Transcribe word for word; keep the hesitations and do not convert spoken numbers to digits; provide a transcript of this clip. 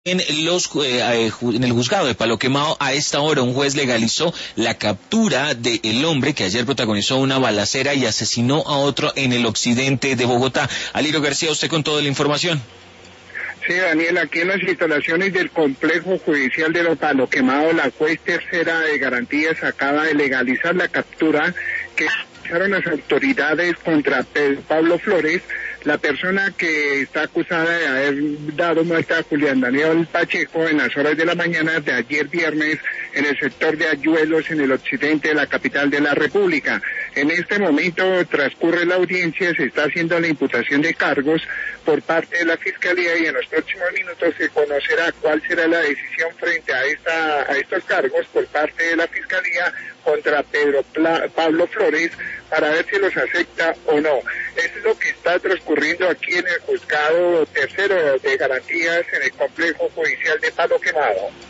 En, los, eh, en el juzgado de Palo Quemado, a esta hora un juez legalizó la captura del hombre que ayer protagonizó una balacera y asesinó a otro en el occidente de Bogotá. Alirio García, usted con toda la información. Sí, Daniel, aquí en las instalaciones del complejo judicial de Palo Quemado, la juez tercera de garantías acaba de legalizar la captura que realizaron las autoridades contra Pedro Pablo Flores, la persona que está acusada de haber dado muerte a Julián Daniel Pacheco en las horas de la mañana de ayer viernes en el sector de Ayuelos, en el occidente de la capital de la República. En este momento transcurre la audiencia, se está haciendo la imputación de cargos por parte de la Fiscalía y en los próximos minutos se conocerá cuál será la decisión frente a esta a estos cargos por parte de la Fiscalía contra Pedro Pla- Pablo Flores para ver si los acepta o no. Eso es lo que está transcurriendo aquí en el juzgado tercero de garantías en el complejo judicial de Palo Quemado.